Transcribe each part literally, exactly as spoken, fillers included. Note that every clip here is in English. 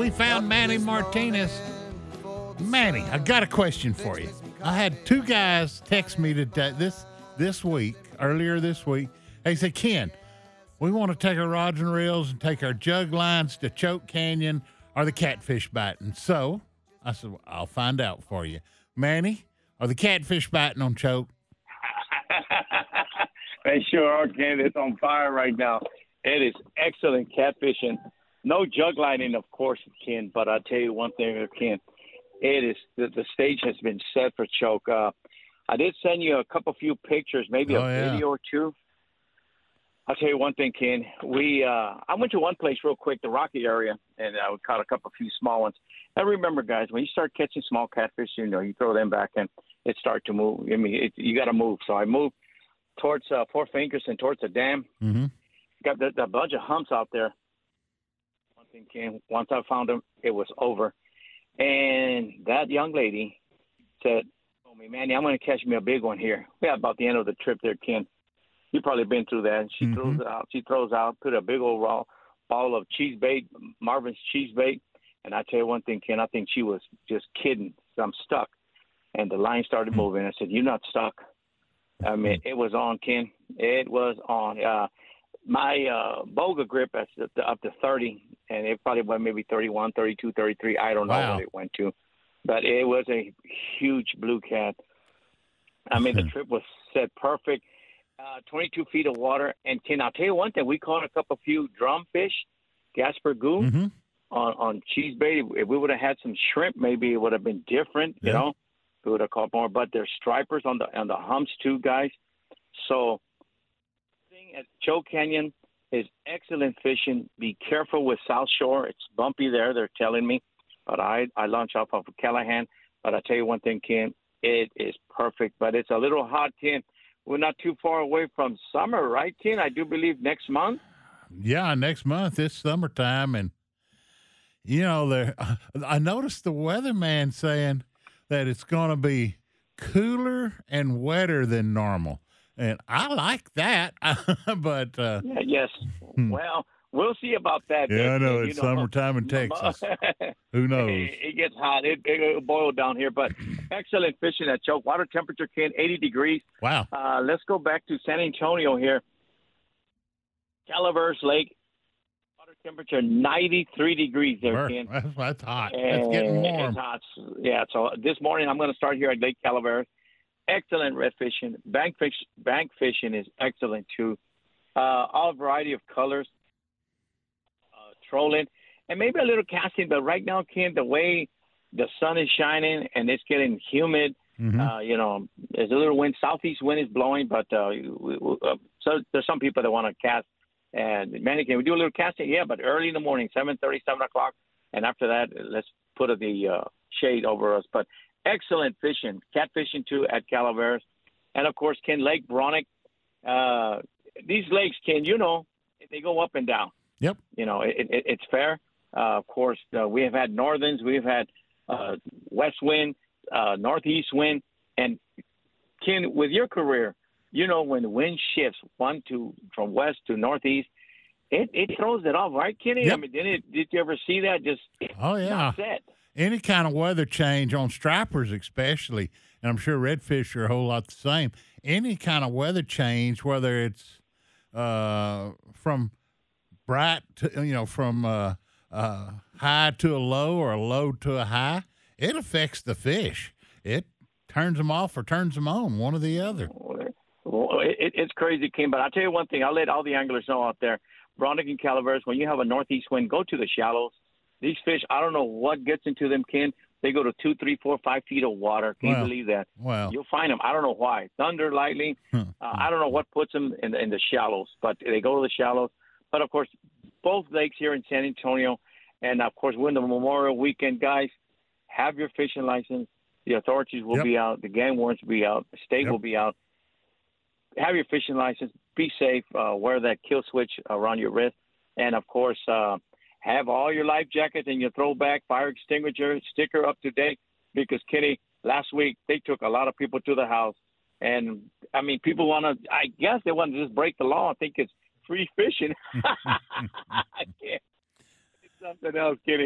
we found Manny Martinez. Manny, I got a question for you. I had two guys text me today, this this week, earlier this week. They said, Ken, we want to take our rods and reels and take our jug lines to Choke Canyon or the catfish biting. So I said, well, I'll find out for you. Manny, are the catfish biting on Choke? They sure are, Ken. It's on fire right now. It is excellent catfishing. No jug lining, of course, Ken, but I'll tell you one thing, Ken. It is the, the stage has been set for Choke. Uh, I did send you a couple few pictures, maybe oh, a yeah. video or two. I'll tell you one thing, Ken. We uh, I went to one place real quick, the Rocky area, and I caught a couple few small ones. And remember, guys, when you start catching small catfish, you know, you throw them back and it starts to move. I mean, it, you got to move. So I moved towards uh, Four Fingers and towards the dam. Mm-hmm. Got the, the bunch of humps out there. One thing, Ken, once I found them, it was over. And that young lady said, "Oh, me, Manny, I'm going to catch me a big one here." Yeah, about the end of the trip there, Ken. You've probably been through that. She mm-hmm. throws out. She throws out, put a big old raw ball of cheese bait, Marvin's cheese bait. And I tell you one thing, Ken, I think she was just kidding. I'm stuck. And the line started mm-hmm. moving. I said, "You're not stuck." I mean, it was on, Ken. It was on. Uh, my uh, Boga grip is up to thirty, and it probably went maybe thirty-one, thirty-two, thirty-three. I don't know wow. what it went to. But it was a huge blue cat. I mean, the trip was set perfect. Uh, twenty-two feet of water. And, Ken, I'll tell you one thing. We caught a couple few drumfish, Gasper Goo, mm-hmm. on, on cheese bait. If we would have had some shrimp, maybe it would have been different, you yeah. know. We would have caught more. But there's stripers on the on the humps, too, guys. So, thing at Choke Canyon is excellent fishing. Be careful with South Shore. It's bumpy there, they're telling me. But I, I launch off of Callahan. But I'll tell you one thing, Ken, it is perfect. But it's a little hot, Ken. We're not too far away from summer, right, Ken? I do believe next month. Yeah, next month. It's summertime. And, you know, there. I noticed the weatherman saying that it's going to be cooler and wetter than normal. And I like that, but uh, yeah, yes. Hmm. Well, we'll see about that. Yeah, I know you it's know, summertime in Texas. Who knows? It, it gets hot. It, it'll boil down here, but excellent fishing at Choke. Water temperature, Ken, eighty degrees. Wow. Uh, let's go back to San Antonio here. Calaveras Lake. Water temperature ninety-three degrees there, Burr, Ken. That's, that's hot. And That's getting warm. It's hot. Yeah. So this morning I'm going to start here at Lake Calaveras. Excellent red fishing. Bank fish, bank fishing is excellent too. Uh, all variety of colors. Uh, trolling and maybe a little casting, but right now, Ken, the way the sun is shining and it's getting humid, mm-hmm. uh, you know, there's a little wind. Southeast wind is blowing, but uh, we, we, uh, so there's some people that want to cast. And Manny, can we do a little casting? Yeah, but early in the morning, seven thirty, seven o'clock, and after that, let's put the uh, shade over us. But excellent fishing, catfishing too at Calaveras. And, of course, Ken, Lake Bronick. Uh, these lakes, Ken, you know, they go up and down. Yep. You know, it, it, it's fair. Uh, of course, uh, we have had northerns. We've had uh, west wind, uh, northeast wind. And, Ken, with your career, you know, when the wind shifts one to from west to northeast, it, it throws it off, right, Kenny? Yep. I mean, did, it, did you ever see that? Just oh, yeah. not set. Any kind of weather change on stripers especially, and I'm sure redfish are a whole lot the same, any kind of weather change, whether it's uh, from bright to, you know, from uh, uh, high to a low or a low to a high, it affects the fish. It turns them off or turns them on, one or the other. Well, it, it's crazy, Kim, but I'll tell you one thing. I'll let all the anglers know out there, Bronick and Calaveras, when you have a northeast wind, go to the shallows. These fish, I don't know what gets into them, Ken. They go to two, three, four, five feet of water. Can wow. you believe that? Wow. You'll find them. I don't know why. Thunder, lightning. uh, I don't know what puts them in the, in the shallows, but they go to the shallows. But, of course, both lakes here in San Antonio, and, of course, we're in the Memorial Weekend, guys. Have your fishing license. The authorities will yep. be out. The game wardens will be out. The state yep. will be out. Have your fishing license. Be safe. Uh, wear that kill switch around your wrist. And, of course, uh, have all your life jackets and your throwback fire extinguisher sticker up to date because, Kenny, last week they took a lot of people to the house. And, I mean, people want to – I guess they want to just break the law and think it's free fishing. I can't. It's something else, Kenny.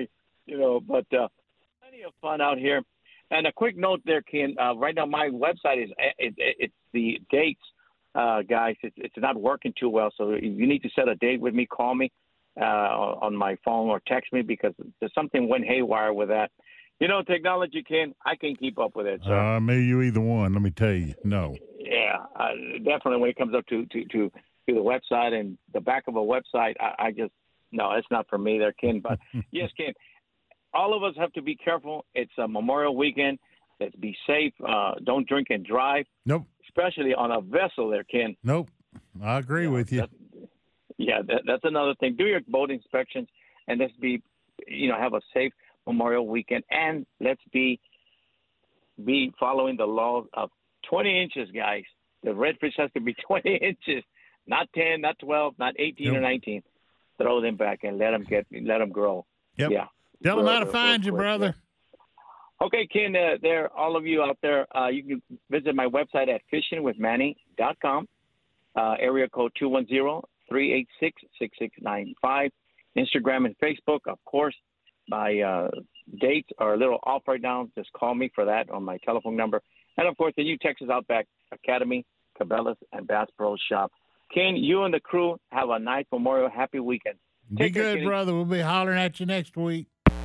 you know, but uh, plenty of fun out here. And a quick note there, Ken. Uh, right now, my website is it, it, it's the dates, uh, guys. It's, it's not working too well. So if you need to set a date with me, call me uh, on my phone or text me because there's something went haywire with that. You know, technology, Ken, I can't keep up with it. So. Uh, me, you either one. Let me tell you, no. Yeah, uh, definitely. When it comes up to to to, to the website and the back of a website, I, I just no, it's not for me, there, Ken. But yes, Ken, all of us have to be careful. It's a Memorial Weekend. Let's be safe. Uh, don't drink and drive. Nope. Especially on a vessel, there, Ken. Nope. I agree yeah, with you. That's, yeah, that, that's another thing. Do your boat inspections and let's be, you know, have a safe Memorial Weekend, and let's be be following the laws of twenty inches, guys. The redfish has to be twenty inches, not ten, not twelve, not eighteen yep. or nineteen. Throw them back and let them get, let them grow. Yep. Yeah. Tell grow, them how to grow, find grow, you, grow, brother. Grow. Okay, Ken, uh, there, all of you out there, uh, you can visit my website at fishing with manny dot com, uh, area code two one zero, three eight six, six six nine five, Instagram and Facebook, of course. My uh, dates are a little off right now. Just call me for that on my telephone number. And, of course, the new Texas Outback Academy, Cabela's, and Bass Pro Shop. Ken, you and the crew have a nice Memorial Happy Weekend. Take be good, care, brother. We'll be hollering at you next week.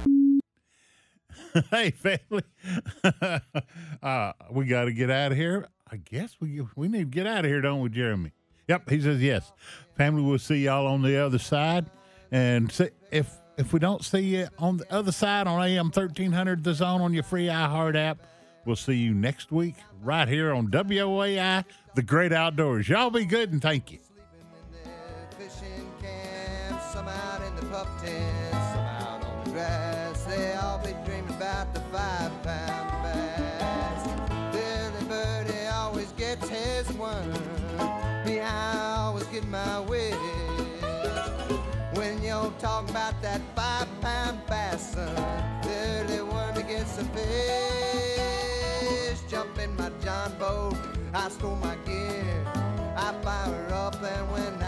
Hey, family. uh, we got to get out of here. I guess we we need to get out of here, don't we, Jeremy? Yep, he says yes. Family, we'll see y'all on the other side. And see, if if we don't see you on the other side on A M thirteen hundred, The Zone, on your free iHeart app, we'll see you next week right here on W O A I, The Great Outdoors. Y'all be good, and thank you. Some out in the pup tent, some out on the grass. They all be dreaming about the five-pound bass. Billy Birdie always gets his one. Me, I always get my wish. When you're talking about that five-pound bass, son, Billy one to get some fish. Jump in my John boat, I stole my gear. I fire up, and when